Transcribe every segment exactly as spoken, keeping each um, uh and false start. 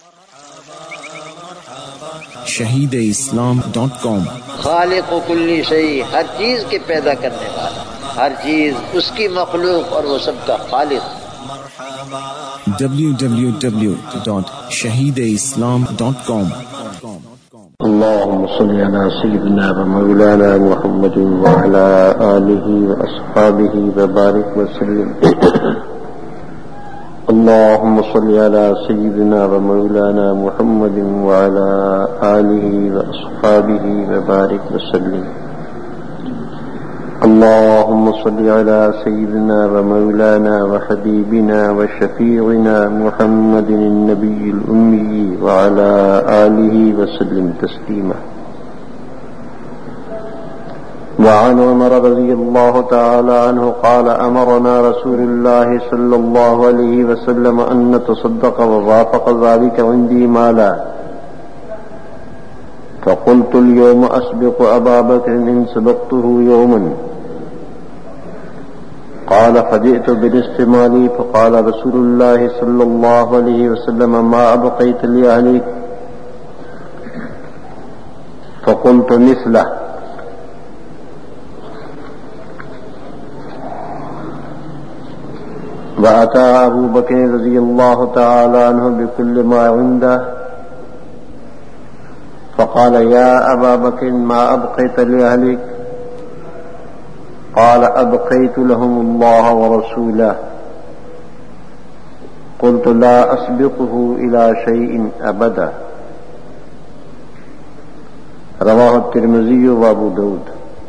Shaheed Islam dot com. خالق و کلی شیء، ہر چیز کے پیدا کرنے والا، ہر چیز اس کی مخلوق اور وہ سب کا خالق۔ W W W dot Shaheed Islam dot com. اللهم صل على سيدنا ومولانا محمد وعلى آله وأصحابه وبارك وسلم. اللهم صل على سيدنا ومولانا محمد وعلى آله وأصحابه وبارك وسلم. اللهم صل على سيدنا ومولانا وحبيبنا وشفيعنا محمد النبي الأمي وعلى آله وسلم تسليما. وعن عمر رضي الله تعالى عنه قال أمرنا رسول الله صلى الله عليه وسلم أن نتصدق ووافق ذلك عندي مالا، فقلت اليوم أسبق أبا بكر إن سبقته يوما. قال فجئت بنصف مالي، فقال رسول الله صلى الله عليه وسلم ما أبقيت لأهلك؟ فقلت مثله. وأتى أبو بكر رضي الله تعالى عنه بكل ما عنده، فقال يا أبا بكر ما أبقيت لأهلك؟ قال أبقيت لهم الله ورسوله. قلت لا أسبقه إلى شيء أبدا. رواه الترمذي وأبو داود.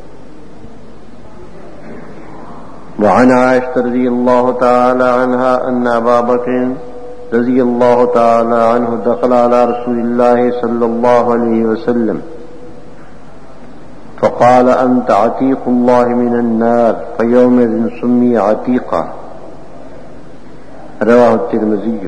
وعن عائشة رضي الله تعالى عنها أن أبا بكر رضي الله تعالى عنه دخل على رسول الله صلى الله عليه وسلم فقال أنت عتيق الله من النار، فيومئذ سمي عتيقا. رواه الترمذي.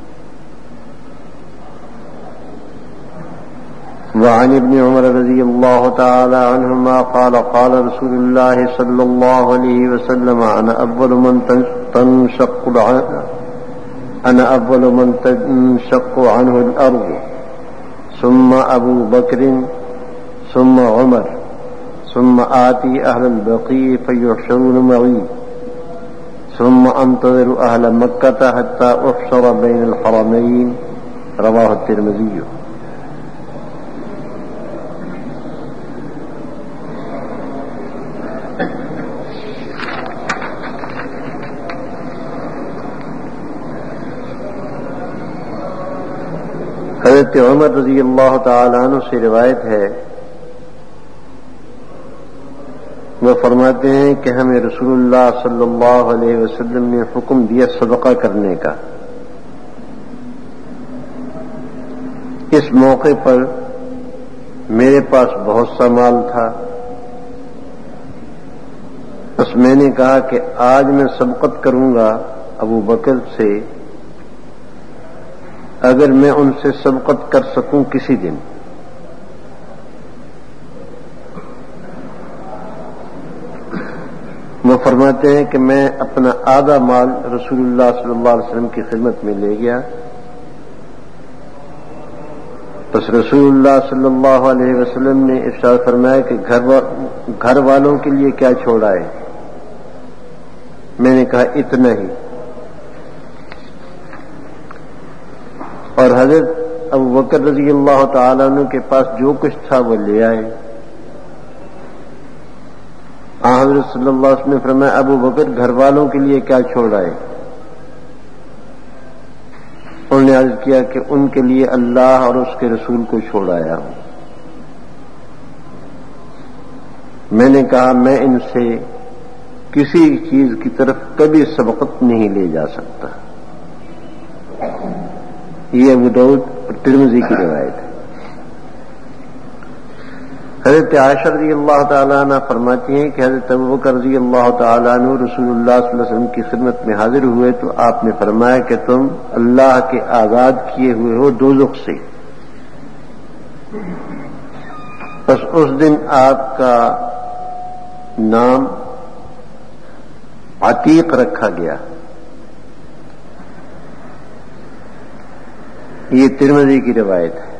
وعن ابن عمر رضي الله تعالى عنهما قال قال رسول الله صلى الله عليه وسلم أنا أول من تنشق أنا أول من تنشق عنه الأرض، ثم أبو بكر، ثم عمر، ثم آتي أهل البقيع فيحشرون معي، ثم أنتظر أهل مكة حتى أحشر بين الحرمين. رواه الترمذي. حضرت عمر رضی اللہ تعالی عنہ سے روایت ہے، وہ فرماتے ہیں کہ ہمیں رسول اللہ صلی اللہ علیہ وسلم نے حکم دیا صدقہ کرنے کا. اس موقع پر میرے پاس بہت سا مال تھا، بس میں نے کہا کہ آج میں سبقت کروں گا ابو بکر سے، اگر میں ان سے سبقت کر سکوں کسی دن. وہ فرماتے ہیں کہ میں اپنا آدھا مال رسول اللہ صلی اللہ علیہ وسلم کی خدمت میں لے گیا. بس رسول اللہ صلی اللہ علیہ وسلم نے ارشاد فرمایا کہ گھر گھر والوں کے لیے کیا چھوڑا ہے؟ میں نے کہا اتنا ہی. اور حضرت ابو بکر رضی اللہ تعالیٰ عنہ کے پاس جو کچھ تھا وہ لے آئے. حضرت صلی اللہ علیہ وسلم نے فرمایا ابو بکر گھر والوں کے لیے کیا چھوڑ آئے؟ انہوں نے عرض کیا کہ ان کے لیے اللہ اور اس کے رسول کو چھوڑ آیا ہوں. میں نے کہا میں ان سے کسی چیز کی طرف کبھی سبقت نہیں لے جا سکتا. یہ ابو داؤد اور ترمذی کی روایت ہے. حضرت عائشہ رضی اللہ تعالیٰ عنہ فرماتی ہیں کہ حضرت ابو بکر رضی اللہ تعالیٰ عنہ رسول اللہ صلی اللہ علیہ وسلم کی خدمت میں حاضر ہوئے تو آپ نے فرمایا کہ تم اللہ کے آزاد کیے ہوئے ہو دوزخ سے. بس اس دن آپ کا نام عتیق رکھا گیا. یہ ترمذی کی روایت ہے۔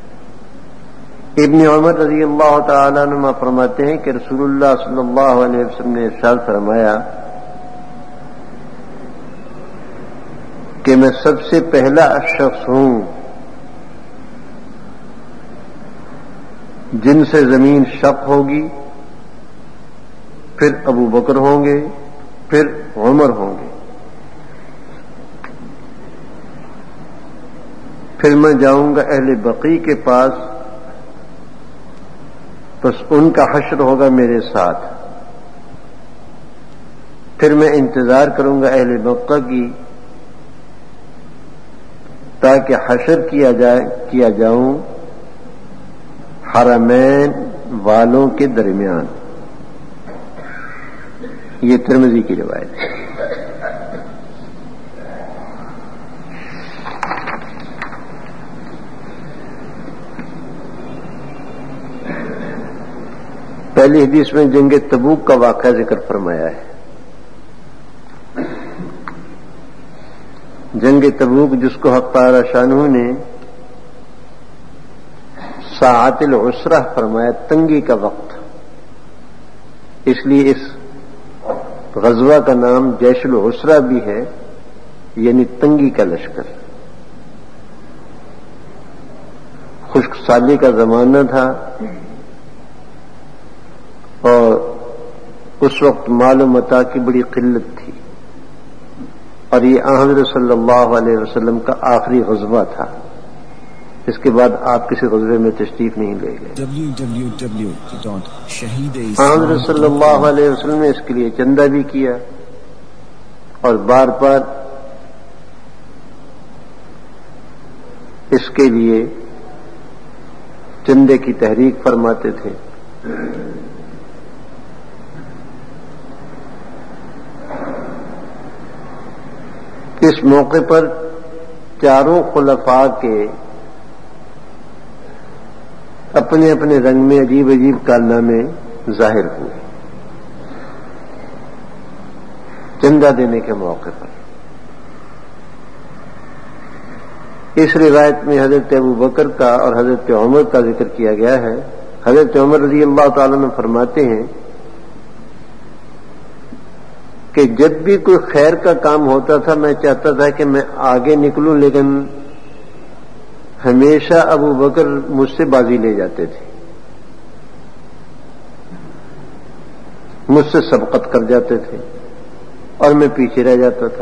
ابن عمر رضی اللہ تعالیٰ عنہ فرماتے ہیں کہ رسول اللہ صلی اللہ علیہ وسلم نے ارشاد فرمایا کہ میں سب سے پہلا شخص ہوں جن سے زمین شق ہوگی، پھر ابو بکر ہوں گے، پھر عمر ہوں گے، پھر میں جاؤں گا اہل بقیع کے پاس، بس ان کا حشر ہوگا میرے ساتھ، پھر میں انتظار کروں گا اہل مکہ کی تاکہ حشر کیا جائے کیا جاؤں حرمین والوں کے درمیان۔ یہ ترمذی کی روایت ہے۔ پہلی حدیث میں جنگ تبوک کا واقعہ ذکر فرمایا ہے۔ جنگ تبوک جس کو حق تعالی شانہ نے ساعت العسرہ فرمایا، تنگی کا وقت، اس لیے اس غزوہ کا نام جیش العسرہ بھی ہے، یعنی تنگی کا لشکر۔ خشک سالی کا زمانہ تھا اور اس وقت مال و متاع کی بڑی قلت تھی، اور یہ حضرت صلی اللہ علیہ وسلم کا آخری غزوہ تھا۔ اس کے بعد آپ کسی غزوے میں تشریف نہیں لے گئے۔ ڈبلیو ڈبلیو ڈبلیو ڈاٹ شہید حضرت صلی اللہ علیہ وسلم نے اس کے لیے چندہ بھی کیا اور بار بار اس کے لیے چندے کی تحریک فرماتے تھے۔ اس موقع پر چاروں خلفاء کے اپنے اپنے رنگ میں عجیب عجیب کارنامے ظاہر ہوئے چندہ دینے کے موقع پر۔ اس روایت میں حضرت ابو بکر کا اور حضرت عمر کا ذکر کیا گیا ہے۔ حضرت عمر رضی اللہ تعالیٰ عنہ فرماتے ہیں کہ جب بھی کوئی خیر کا کام ہوتا تھا میں چاہتا تھا کہ میں آگے نکلوں، لیکن ہمیشہ ابو بکر مجھ سے بازی لے جاتے تھے، مجھ سے سبقت کر جاتے تھے اور میں پیچھے رہ جاتا تھا۔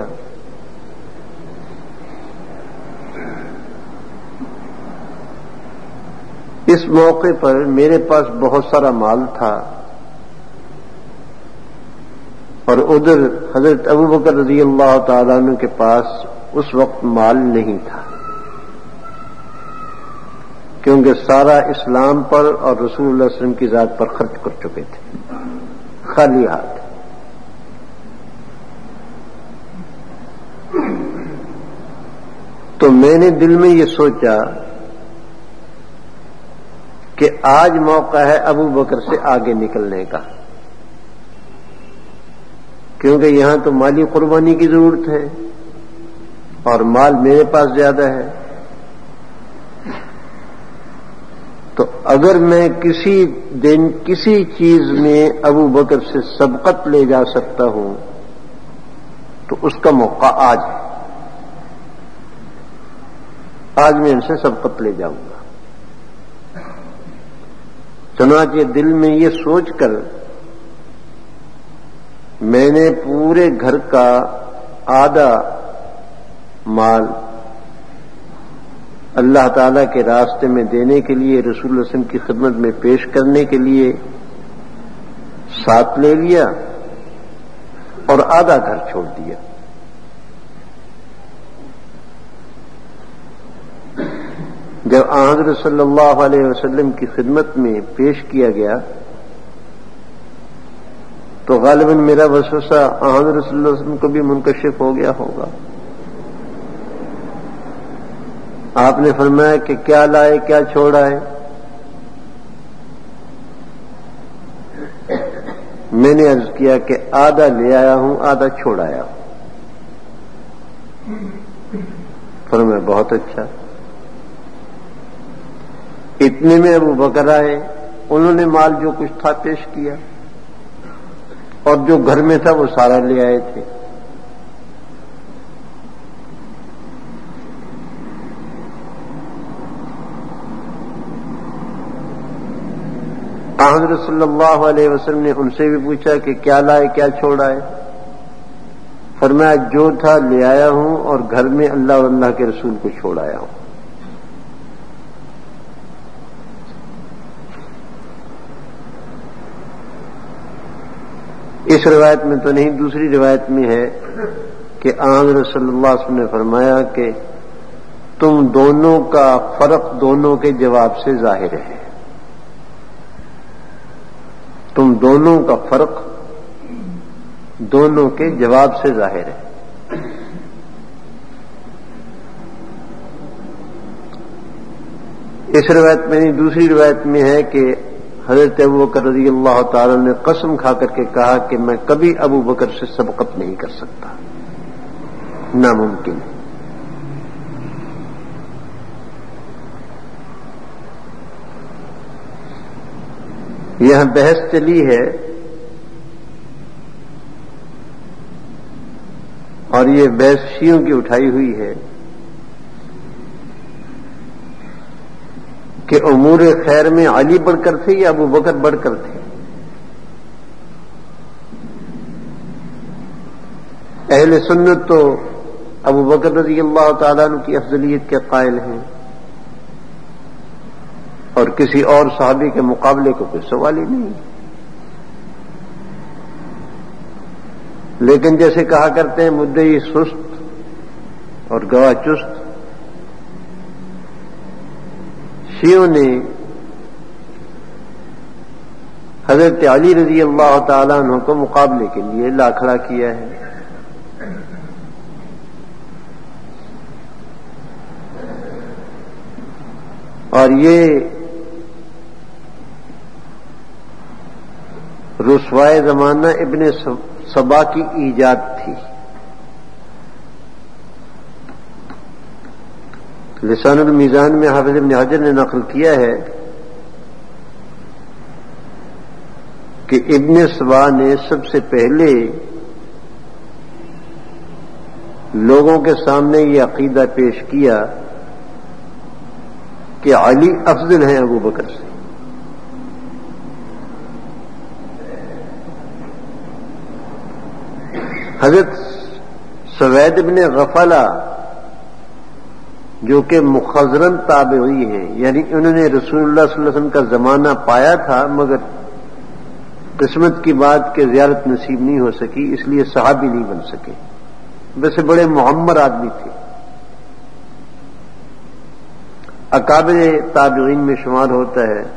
اس موقع پر میرے پاس بہت سارا مال تھا اور ادھر حضرت ابو بکر رضی اللہ تعالیٰ عنہ کے پاس اس وقت مال نہیں تھا، کیونکہ سارا اسلام پر اور رسول اللہ صلی اللہ علیہ وسلم کی ذات پر خرچ کر چکے تھے، خالی ہاتھ۔ تو میں نے دل میں یہ سوچا کہ آج موقع ہے ابو بکر سے آگے نکلنے کا، کیونکہ یہاں تو مالی قربانی کی ضرورت ہے اور مال میرے پاس زیادہ ہے۔ تو اگر میں کسی دن کسی چیز میں ابو بکر سے سبقت لے جا سکتا ہوں تو اس کا موقع آج ہے، آج میں ان سے سبقت لے جاؤں گا۔ چنانچہ دل میں یہ سوچ کر میں نے پورے گھر کا آدھا مال اللہ تعالی کے راستے میں دینے کے لیے، رسول اللہ صلی اللہ علیہ وسلم کی خدمت میں پیش کرنے کے لیے ساتھ لے لیا اور آدھا گھر چھوڑ دیا۔ جب حضرت صلی اللہ علیہ وسلم کی خدمت میں پیش کیا گیا تو غالباً میرا وسوسہ حضرت صلی اللہ علیہ وسلم کو بھی منکشف ہو گیا ہوگا۔ آپ نے فرمایا کہ کیا لائے کیا چھوڑا ہے؟ میں نے عرض کیا کہ آدھا لے آیا ہوں آدھا چھوڑ آیا ہوں۔ فرمایا بہت اچھا، اتنے میں ابو بکر آئے، انہوں نے مال جو کچھ تھا پیش کیا، اور جو گھر میں تھا وہ سارا لے آئے تھے۔ حضرت صلی اللہ علیہ وسلم نے ان سے بھی پوچھا کہ کیا لائے، کیا چھوڑا ہے؟ فرمایا جو تھا لے آیا ہوں، اور گھر میں اللہ اور اللہ کے رسول کو چھوڑ آیا ہوں۔ اس روایت میں تو نہیں، دوسری روایت میں ہے کہ حضرت صلی اللہ علیہ وسلم نے فرمایا کہ تم دونوں کا فرق دونوں کے جواب سے ظاہر ہے، تم دونوں کا فرق دونوں کے جواب سے ظاہر ہے۔ اس روایت میں نہیں، دوسری روایت میں ہے کہ حضرت ابو بکر رضی اللہ تعالی نے قسم کھا کر کے کہا کہ میں کبھی ابو بکر سے سبقت نہیں کر سکتا، ناممکن ہے۔ یہاں بحث چلی ہے، اور یہ بحث شیعوں کی اٹھائی ہوئی ہے کہ امور خیر میں علی بڑھ کر تھے یا ابو بکر بڑھ کر تھے۔ اہل سنت تو ابو بکر رضی اللہ تعالیٰ عنہ کی افضلیت کے قائل ہیں، اور کسی اور صحابی کے مقابلے کو کوئی سوال ہی نہیں۔ لیکن جیسے کہا کرتے ہیں مدعی سست اور گواہ چست، شیعوں نے حضرت علی رضی اللہ تعالیٰ عنہ کو مقابلے کے لیے لا کھڑا کیا ہے۔ اور یہ رسوائے زمانہ ابن سبا کی ایجاد تھی۔ لسان المیزان میں حافظ ابن حجر نے نقل کیا ہے کہ ابن سبا نے سب سے پہلے لوگوں کے سامنے یہ عقیدہ پیش کیا کہ علی افضل ہیں ابو بکر سے۔ حضرت سوید بن غفلہ جو کہ مخضرن تابعی ہیں، یعنی انہوں نے رسول اللہ صلی اللہ علیہ وسلم کا زمانہ پایا تھا مگر قسمت کی بات کہ زیارت نصیب نہیں ہو سکی، اس لیے صحابی نہیں بن سکے، ویسے بڑے معمر آدمی تھے، اکابر تابعین میں شمار ہوتا ہے۔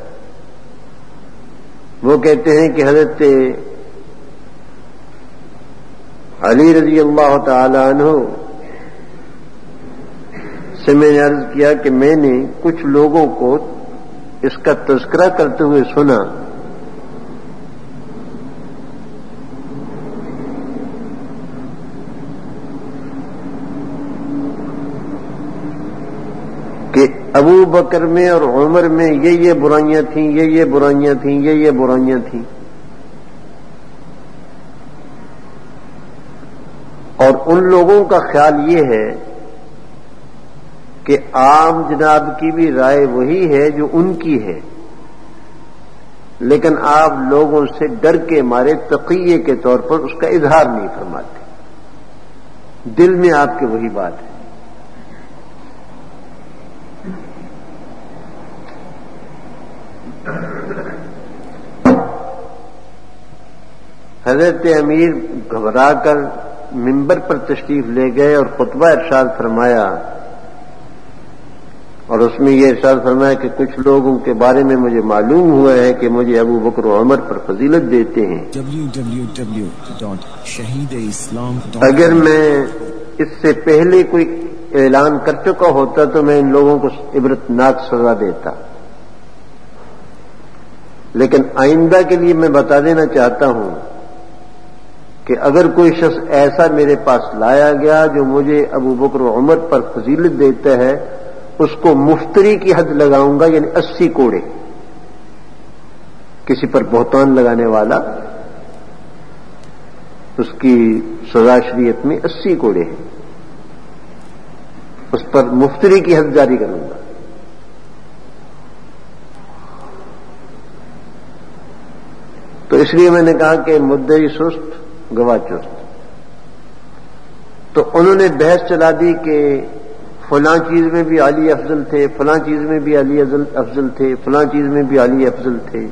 وہ کہتے ہیں کہ حضرت علی رضی اللہ تعالی عنہ سے میں نے عرض کیا کہ میں نے کچھ لوگوں کو اس کا تذکرہ کرتے ہوئے سنا کہ ابو بکر میں اور عمر میں یہ یہ برائیاں تھیں، یہ یہ برائیاں تھیں، یہ یہ برائیاں تھیں، اور ان لوگوں کا خیال یہ ہے کہ عام جناب کی بھی رائے وہی ہے جو ان کی ہے، لیکن آپ لوگوں سے ڈر کے مارے تقیے کے طور پر اس کا اظہار نہیں فرماتے، دل میں آپ کے وہی بات ہے۔ حضرت امیر گھبرا کر منبر پر تشریف لے گئے اور خطبہ ارشاد فرمایا، اور اس میں یہ ارشاد فرمایا کہ کچھ لوگوں کے بارے میں مجھے معلوم ہوا ہے کہ مجھے ابو بکر و عمر پر فضیلت دیتے ہیں۔ W W W dot Shaheed Islam اگر میں اس سے پہلے کوئی اعلان کر چکا ہوتا تو میں ان لوگوں کو عبرتناک سزا دیتا، لیکن آئندہ کے لیے میں بتا دینا چاہتا ہوں کہ اگر کوئی شخص ایسا میرے پاس لایا گیا جو مجھے ابو بکر و عمر پر فضیلت دیتا ہے اس کو مفتری کی حد لگاؤں گا، یعنی اسی کوڑے. کسی پر بہتان لگانے والا اس کی سزا شریعت میں اسی کوڑے ہیں، اس پر مفتری کی حد جاری کروں گا. تو اس لیے میں نے کہا کہ مدعی سست گواہ چست. تو انہوں نے بحث چلا دی کہ فلاں چیز میں بھی علی افضل تھے، فلاں چیز میں بھی علی افضل تھے، فلاں چیز میں بھی علی افضل تھے.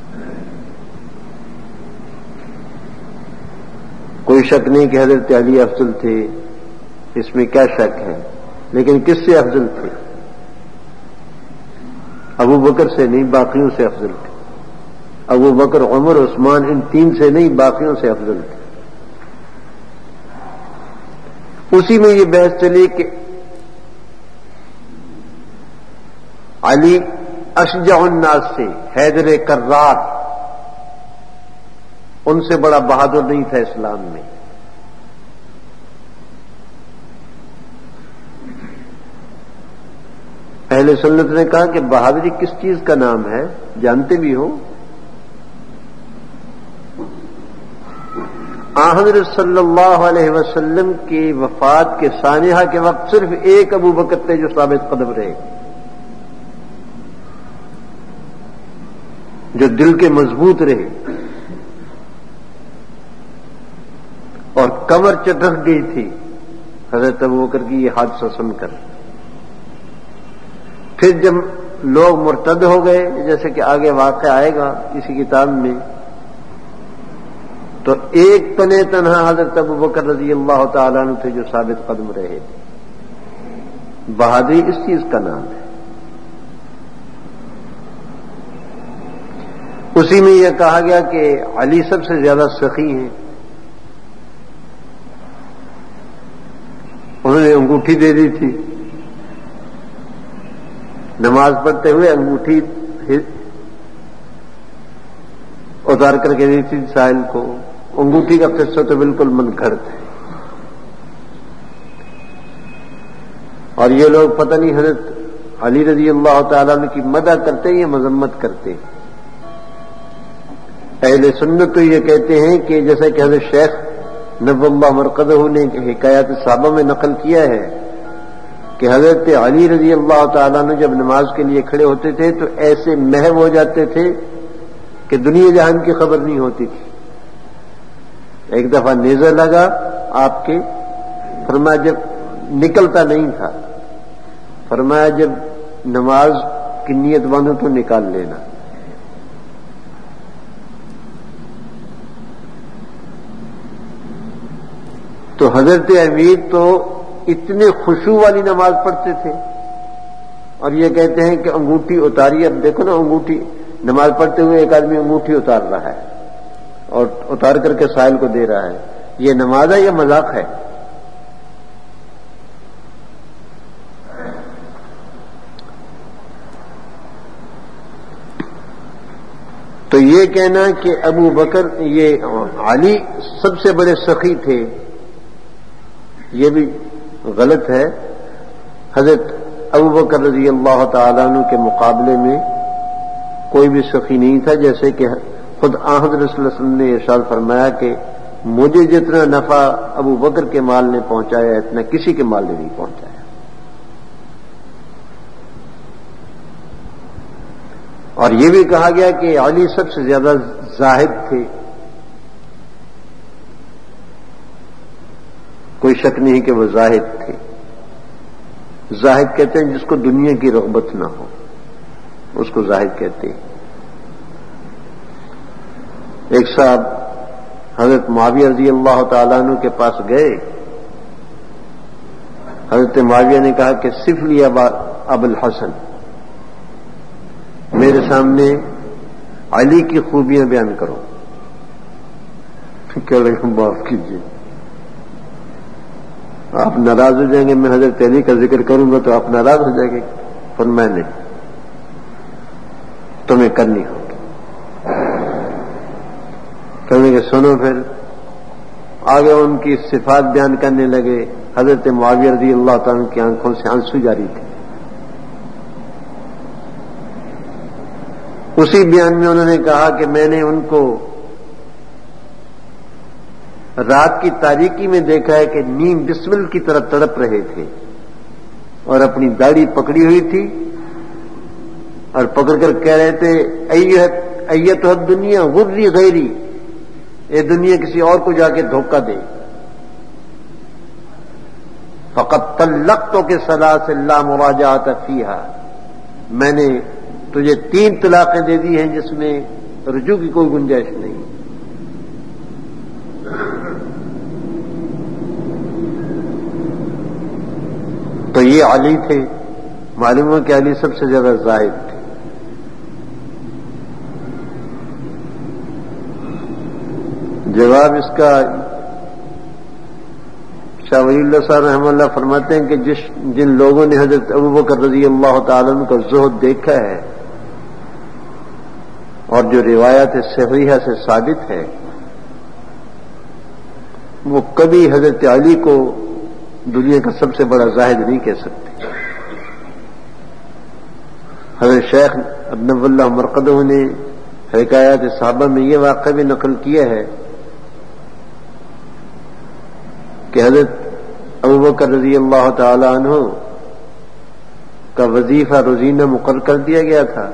کوئی شک نہیں کہ حضرت علی افضل تھے، اس میں کیا شک ہے، لیکن کس سے افضل تھے؟ ابو بکر سے نہیں، باقیوں سے افضل تھے. ابو بکر، عمر، عثمان، ان تین سے نہیں، باقیوں سے افضل تھے. اسی میں یہ بحث چلی کہ علی اشجع الناس سے، حیدر کرار ان سے بڑا بہادر نہیں تھا اسلام میں. اہل سنت نے کہا کہ بہادری کس چیز کا نام ہے، جانتے بھی ہو؟ آن حضرت صلی اللہ علیہ وسلم کی وفات کے سانحہ کے وقت صرف ایک ابو بکر تھے جو ثابت قدم رہے، جو دل کے مضبوط رہے، اور کمر چٹک گئی تھی حضرت ابو بکر کی یہ حادثہ سن کر. پھر جب لوگ مرتد ہو گئے، جیسے کہ آگے واقعہ آئے گا اسی کتاب میں، تو ایک تنے تنہا حضرت ابو بکر رضی اللہ تعالیٰ عنہ تھے جو ثابت قدم رہے. بہادری اس چیز کا نام ہے. اسی میں یہ کہا گیا کہ علی سب سے زیادہ سخی ہیں. انہوں نے انگوٹھی دے دی تھی، نماز پڑھتے ہوئے انگوٹھی اتار کر کے دی تھی سائل کو. انگوٹھی کا قصہ تو بالکل من گھڑت ہے. اور یہ لوگ پتہ نہیں حضرت علی رضی اللہ تعالیٰ عنہ کی مدح کرتے یا مذمت کرتے. اہل سنت تو یہ کہتے ہیں کہ جیسا کہ حضرت شیخ نبی اللہ مرقدہ نے حکایات صحابہ میں نقل کیا ہے کہ حضرت علی رضی اللہ تعالیٰ عنہ جب نماز کے لیے کھڑے ہوتے تھے تو ایسے محو ہو جاتے تھے کہ دنیا جہان کی خبر نہیں ہوتی تھی. ایک دفعہ نیزہ لگا آپ کے، فرمایا جب نکلتا نہیں تھا، فرمایا جب نماز کی نیت باندھو تو نکال لینا. تو حضرت امیر تو اتنے خشوع والی نماز پڑھتے تھے، اور یہ کہتے ہیں کہ انگوٹھی اتاری. اب دیکھو نا، انگوٹھی نماز پڑھتے ہوئے ایک آدمی انگوٹھی اتار رہا ہے اور اتار کر کے سائل کو دے رہا ہے. یہ نماز ہے یا مذاق ہے؟ تو یہ کہنا کہ ابو بکر، یہ علی سب سے بڑے سخی تھے، یہ بھی غلط ہے. حضرت ابو بکر رضی اللہ تعالیٰ عنہ کے مقابلے میں کوئی بھی سخی نہیں تھا. جیسے کہ خود آن حضرت صلی اللہ علیہ وسلم نے ارشاد فرمایا کہ مجھے جتنا نفع ابو بکر کے مال نے پہنچایا اتنا کسی کے مال نے نہیں پہنچایا. اور یہ بھی کہا گیا کہ علی سب سے زیادہ زاہد تھے. کوئی شک نہیں کہ وہ زاہد تھے. زاہد کہتے ہیں جس کو دنیا کی رغبت نہ ہو، اس کو زاہد کہتے ہیں. ایک صاحب حضرت معاویہ رضی اللہ تعالیٰ عنہ کے پاس گئے. حضرت معاویہ نے کہا کہ صف لی ابو الحسن، میرے سامنے علی کی خوبیاں بیان کرو. کہہ رہے ہیں معاف کیجیے، آپ ناراض ہو جائیں گے، میں حضرت علی کا ذکر کروں گا تو آپ ناراض ہو جائیں گے. پر میں نے تمہیں کرنی ہوگی. کہنے کہ سنو. پھر آگے ان کی صفات بیان کرنے لگے. حضرت معاویہ رضی اللہ تعالیٰ کی آنکھوں سے آنسو جاری تھے. اسی بیان میں انہوں نے کہا کہ میں نے ان کو رات کی تاریکی میں دیکھا ہے کہ نیم بسمل کی طرح تڑپ رہے تھے اور اپنی داڑھی پکڑی ہوئی تھی اور پکڑ کر کہہ رہے تھے ایت دنیا غری غیری، اے دنیا کسی اور کو جا کے دھوکہ دے. فقط طلقتو کے ثلاث لا مراجعۃ فیہا، میں نے تجھے تین طلاقیں دے دی ہیں جس میں رجوع کی کوئی گنجائش نہیں. تو یہ علی تھے، معلوم ہے کہ علی سب سے زیادہ زاہد تھے. جواب اس کا شاہ ولی اللہ صاحب رحمہ اللہ فرماتے ہیں کہ جس جن لوگوں نے حضرت ابوبکر رضی اللہ تعالیٰ عنہ کا زہد دیکھا ہے اور جو روایت صحیحہ سے ثابت ہے، وہ کبھی حضرت علی کو دنیا کا سب سے بڑا زاہد نہیں کہہ سکتے. حضرت شیخ ابن اللہ مرقدہ نے حکایات صحابہ میں یہ واقعہ بھی نقل کیا ہے کہ حضرت ابوبکر رضی اللہ تعالی عنہ کا وظیفہ روزینہ مقرر کر دیا گیا تھا.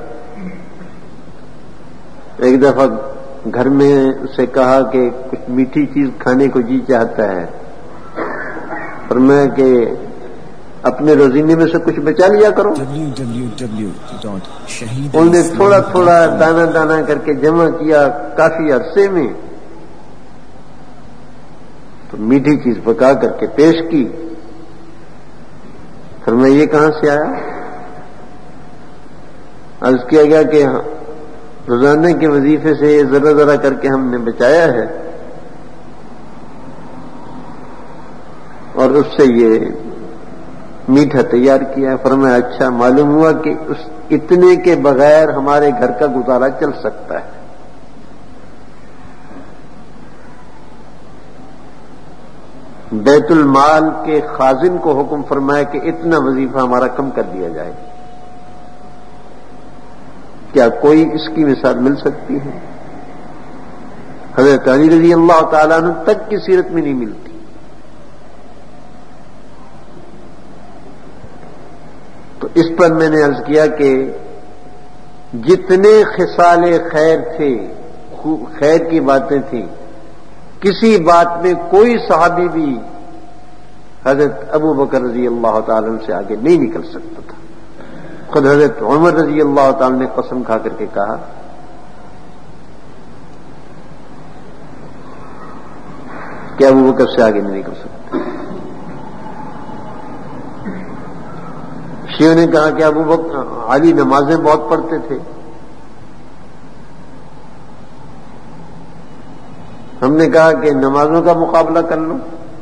ایک دفعہ گھر میں اسے کہا کہ کچھ میٹھی چیز کھانے کو جی چاہتا ہے، فرمایا کہ اپنے روزینے میں سے کچھ بچا لیا کرو. انہوں نے تھوڑا تھوڑا دانا دانا کر کے جمع کیا کافی عرصے میں، تو میٹھی چیز پکا کر کے پیش کی. فرمایا یہ کہاں سے آیا؟ عرض کیا گیا کہ روزانہ کے وظیفے سے ذرا ذرا کر کے ہم نے بچایا ہے اور اس سے یہ میٹھا تیار کیا ہے. فرمایا اچھا، معلوم ہوا کہ اس اتنے کے بغیر ہمارے گھر کا گزارا چل سکتا ہے. بیت المال کے خازن کو حکم فرمایا کہ اتنا وظیفہ ہمارا کم کر دیا جائے. کیا کوئی اس کی مثال مل سکتی ہے؟ حضرت علی رضی اللہ تعالیٰ عنہ تک کی سیرت میں نہیں ملتی. تو اس پر میں نے عرض کیا کہ جتنے خصال خیر تھے، خیر کی باتیں تھیں، کسی بات میں کوئی صحابی بھی حضرت ابو بکر رضی اللہ تعالیٰ عنہ سے آگے نہیں نکل سکتا تھا. خود حضرت عمر رضی اللہ تعالیٰ نے قسم کھا کر کے کہا کہ ابو بکر سے آگے نہیں نکل سکتا. شیعوں نے کہا کہ ابو بکر علی نمازیں بہت پڑھتے تھے. ہم نے کہا کہ نمازوں کا مقابلہ کر لو.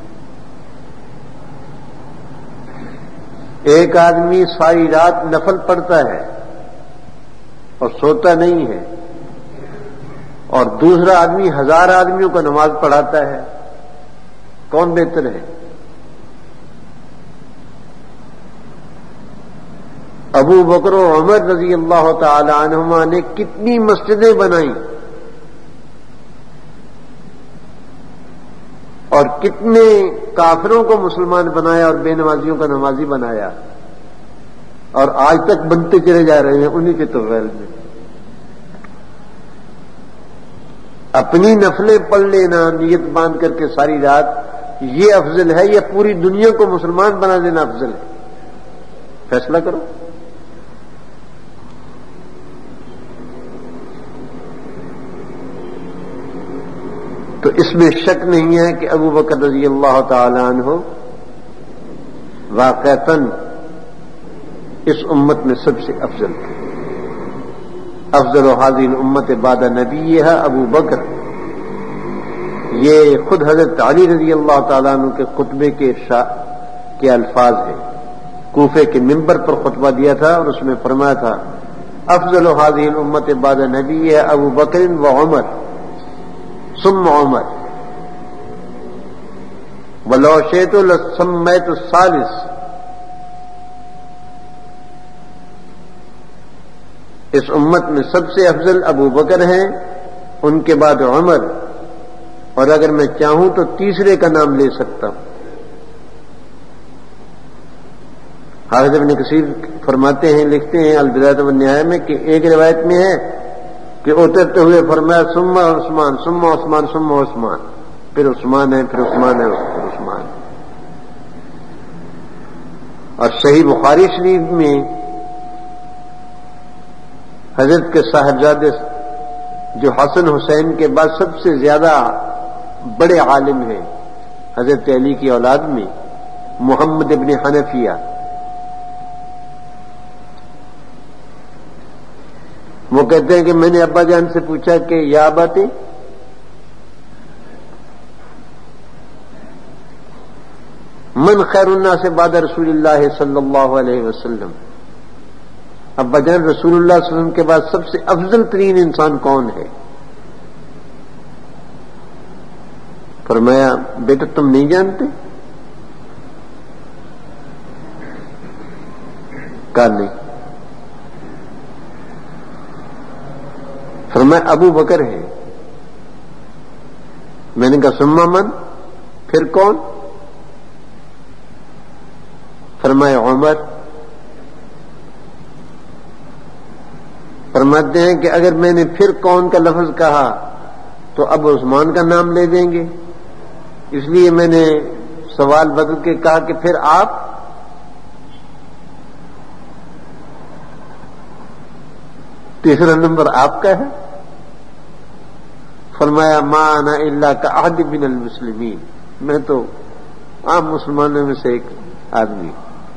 ایک آدمی ساری رات نفل پڑھتا ہے اور سوتا نہیں ہے، اور دوسرا آدمی ہزار آدمیوں کو نماز پڑھاتا ہے. کون بہتر ہے؟ ابو بکر و عمر رضی اللہ تعالی عنہما نے کتنی مسجدیں بنائیں اور کتنے کافروں کو مسلمان بنایا اور بے نمازیوں کو نمازی بنایا، اور آج تک بنتے چلے جا رہے ہیں انہی کے طفیل میں. اپنی نفلیں پڑھ لینا نیت باندھ کر کے ساری رات، یہ افضل ہے یا پوری دنیا کو مسلمان بنا دینا افضل ہے؟ فیصلہ کرو. تو اس میں شک نہیں ہے کہ ابو بکر رضی اللہ تعالی عنہ واقعتاً اس امت میں سب سے افضل تھے. افضل هذه الامت بعد نبیها ابو بکر، یہ خود حضرت علی رضی اللہ تعالیٰ عنہ کے خطبے کے کے الفاظ ہیں. کوفے کے منبر پر خطبہ دیا تھا اور اس میں فرمایا تھا افضل هذه الامت بعد نبیها ابو بکر و عمر ثم عمر ولو شئت لسمیت الثالث. اس امت میں سب سے افضل ابو بکر ہیں، ان کے بعد عمر، اور اگر میں چاہوں تو تیسرے کا نام لے سکتا ہوں۔ حافظ ابن کثیر فرماتے ہیں، لکھتے ہیں البدایہ والنہایہ میں کہ ایک روایت میں ہے کہ اترتے ہوئے فرمایا ثم عثمان ثم عثمان ثم عثمان، پھر عثمان ہے پھر عثمان ہے پھر عثمان ہے۔ اور صحیح بخاری شریف میں حضرت کے صاحبزادے جو حسن حسین کے بعد سب سے زیادہ بڑے عالم ہیں، حضرت علی کی اولاد میں محمد ابن حنفیہ، وہ کہتے ہیں کہ میں نے ابا جان سے پوچھا کہ یا اباتے، من خیر الناس بعد رسول اللہ صلی اللہ علیہ وسلم، ابا جان رسول اللہ صلی اللہ علیہ وسلم کے بعد سب سے افضل ترین انسان کون ہے؟ فرمایا بیٹا تم نہیں جانتے؟ کہا نہیں۔ فرمایا ابو بکر ہے۔ میں نے کہا ثم من، پھر کون؟ فرمایا عمر۔ فرماتے ہیں کہ اگر میں نے پھر کون کا لفظ کہا تو اب عثمان کا نام لے دیں گے، اس لیے میں نے سوال بدل کے کہا کہ پھر آپ؟ تیسرا نمبر آپ کا ہے؟ فرمایا ما انا الا کاحد من المسلمین، میں تو عام مسلمانوں میں سے ایک آدمی۔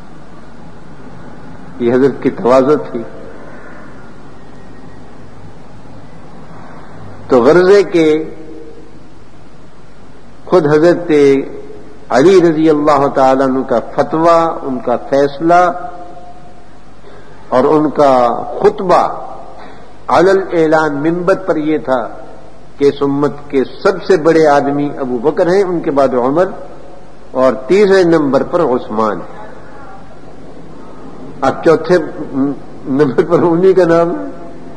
یہ حضرت کی تواضع تھی۔ تو غرض ہے کہ خود حضرت علی رضی اللہ تعالیٰ عنہ کا فتویٰ، ان کا فیصلہ اور ان کا خطبہ علی الاعلان منبر پر یہ تھا کہ اس امت کے سب سے بڑے آدمی ابو بکر ہیں، ان کے بعد عمر، اور تیسرے نمبر پر عثمان۔ اب چوتھے نمبر پر انہی کا نام ہے۔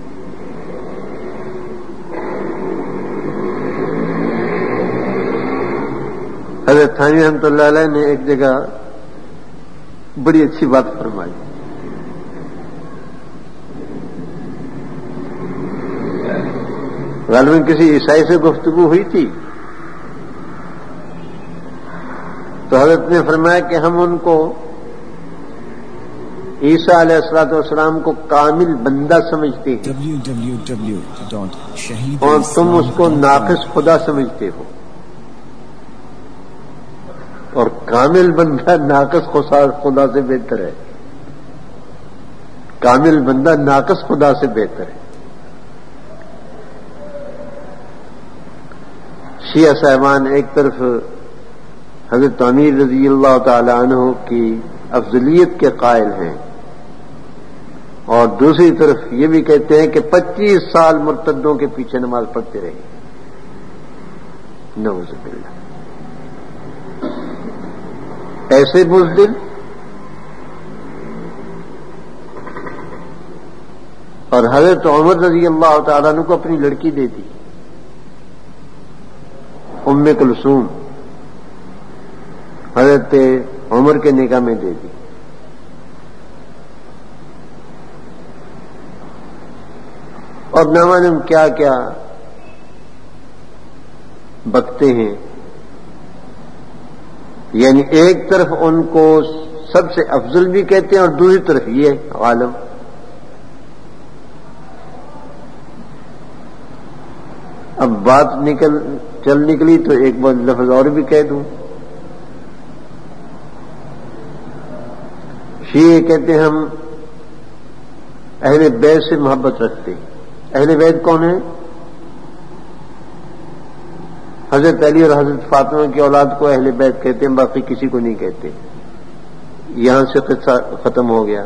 حضرت تھانوی رحمۃ اللہ علیہ نے ایک جگہ بڑی اچھی بات فرمائی۔ غالباً کسی عیسائی سے گفتگو ہوئی تھی تو حضرت نے فرمایا کہ ہم ان کو عیسیٰ علیہ الصلوۃ والسلام کو کامل بندہ سمجھتے ہیں اور تم اس کو ناقص خدا سمجھتے ہو، اور کامل بندہ ناقص خدا سے بہتر ہے، کامل بندہ ناقص خدا سے بہتر ہے۔ شیعہ صاحبان ایک طرف حضرت امیر رضی اللہ تعالی عنہ کی افضلیت کے قائل ہیں اور دوسری طرف یہ بھی کہتے ہیں کہ پچیس سال مرتدوں کے پیچھے نماز پڑھتے رہے۔ نعوذ باللہ، ایسے بزدل اور حضرت عمر رضی اللہ تعالیٰ عنہ کو اپنی لڑکی دے دی، ام کلثوم، حضرت عمر کے نکاح میں دے دی۔ اور نہ معلوم کیا کیا بکتے ہیں، یعنی ایک طرف ان کو سب سے افضل بھی کہتے ہیں اور دوسری طرف یہ عالم۔ اب بات نکل چل نکلی تو ایک بار لفظ اور بھی کہہ دوں۔ شیعہ کہتے ہیں ہم اہل بیت سے محبت رکھتے ہیں۔ اہل بیت کون ہیں؟ حضرت علی اور حضرت فاطمہ کی اولاد کو اہل بیت کہتے ہیں، باقی کسی کو نہیں کہتے۔ یہاں سے قصہ ختم ہو گیا۔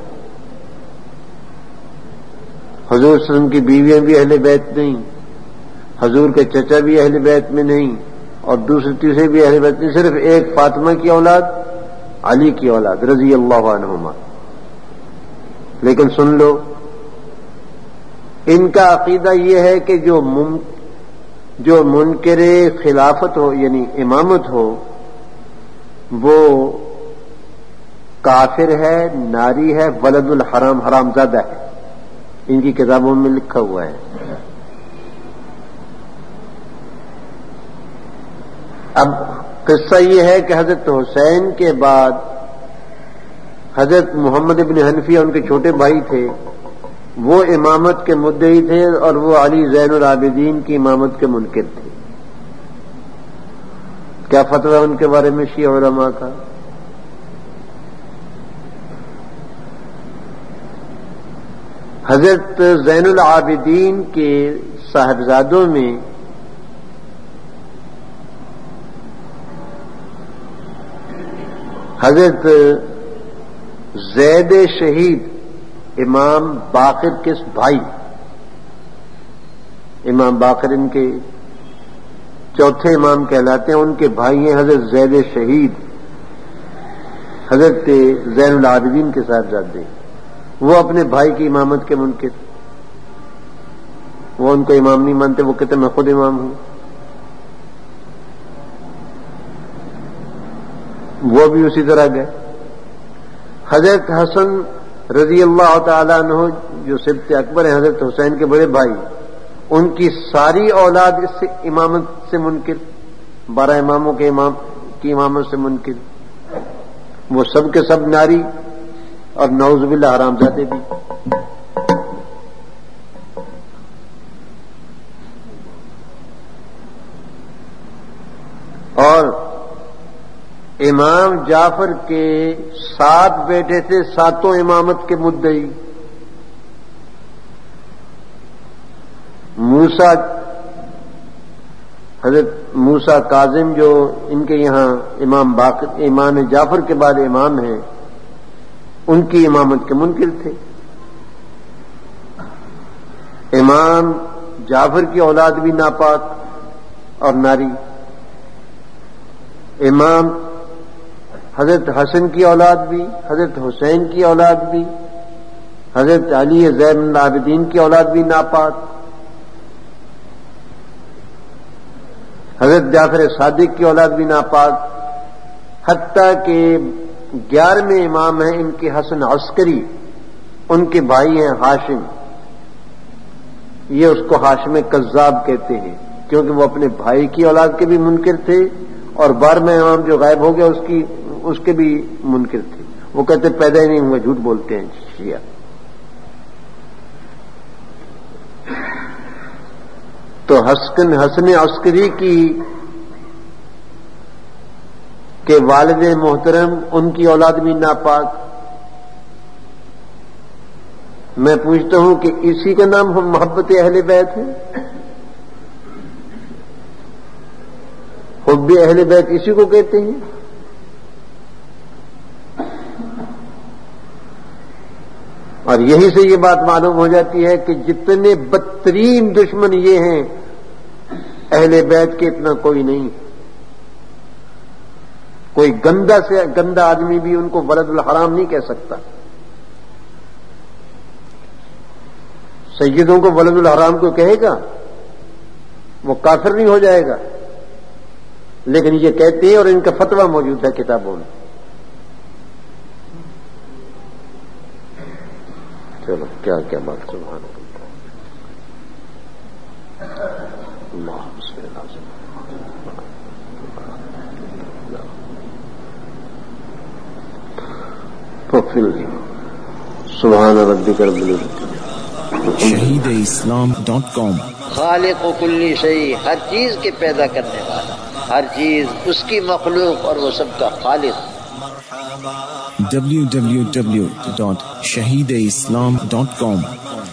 حضور صلی اللہ علیہ وسلم کی بیویاں بھی اہل بیت نہیں، حضور کے چچا بھی اہل بیت میں نہیں، اور دوسرے تیسرے بھی اہل بیت نہیں، صرف ایک فاطمہ کی اولاد، علی کی اولاد رضی اللہ عنہما۔ لیکن سن لو، ان کا عقیدہ یہ ہے کہ جو مم جو منکر خلافت ہو یعنی امامت ہو وہ کافر ہے، ناری ہے، ولد الحرام، حرام زادہ ہے. ان کی کتابوں میں لکھا ہوا ہے. اب قصہ یہ ہے کہ حضرت حسین کے بعد حضرت محمد ابن حنفیہ ان کے چھوٹے بھائی تھے، وہ امامت کے مدعی تھے اور وہ علی زین العابدین کی امامت کے منکر تھے. کیا فتویٰ ان کے بارے میں شیعہ علماء کا؟ حضرت زین العابدین کے صاحبزادوں میں حضرت زید شہید امام باقر کے بھائی، امام باقر ان کے چوتھے امام کہلاتے ہیں، ان کے بھائی ہیں حضرت زید شہید، حضرت زین العابدین کے صاحبزادے. وہ اپنے بھائی کی امامت کے منکر، وہ ان کو امام نہیں مانتے، وہ کہتے میں خود امام ہوں. وہ بھی اسی طرح گئے. حضرت حسن رضی اللہ تعالیٰ عنہ جو سبط اکبر ہیں، حضرت حسین کے بڑے بھائی، ان کی ساری اولاد اس سے امامت سے منکر، بارہ اماموں کے امام کی امامت سے منکر. وہ سب کے سب ناری اور نعوذ باللہ حرام زادے بھی. اور امام جعفر کے سات بیٹے تھے، ساتوں امامت کے مدعی. موسیٰ حضرت موسیٰ کاظم جو ان کے یہاں امام باقر امام جعفر کے بعد امام ہیں، ان کی امامت کے منکر تھے. امام جعفر کی اولاد بھی ناپاک اور ناری. امام حضرت حسن کی اولاد بھی، حضرت حسین کی اولاد بھی، حضرت علی زین العابدین کی اولاد بھی ناپاک، حضرت جعفر صادق کی اولاد بھی ناپاک. حتیٰ کہ گیارہویں امام ہیں ان کے حسن عسکری، ان کے بھائی ہیں ہاشم. یہ اس کو ہاشم کذاب کہتے ہیں کیونکہ وہ اپنے بھائی کی اولاد کے بھی منکر تھے اور بارہویں امام جو غائب ہو گیا اس کی اس کے بھی منکر تھے. وہ کہتے پیدا ہی نہیں ہوئے، جھوٹ بولتے ہیں شیعہ. تو حسن حسن عسکری کی کہ والد محترم ان کی اولاد بھی ناپاک. میں پوچھتا ہوں کہ اسی کا نام ہم محبت اہل بیت ہے؟ حب اہل بیت اسی کو کہتے ہیں؟ اور یہی سے یہ بات معلوم ہو جاتی ہے کہ جتنے بدترین دشمن یہ ہیں اہل بیت کے اتنا کوئی نہیں. کوئی گندا سے گندا آدمی بھی ان کو ولد الحرام نہیں کہہ سکتا. سیدوں کو ولد الحرام کو کہے گا وہ کافر نہیں ہو جائے گا، لیکن یہ کہتے ہیں اور ان کا فتویٰ موجود ہے کتابوں میں. چلو کیا کیا بات. سبحان اللہ. سبحان ربک رب العزت. Shaheed Islam dot com. خالق و کلی شیء، ہر چیز کے پیدا کرنے والا، ہر چیز اس کی مخلوق اور وہ سب کا خالق. W W W dot Shaheed Islam dot com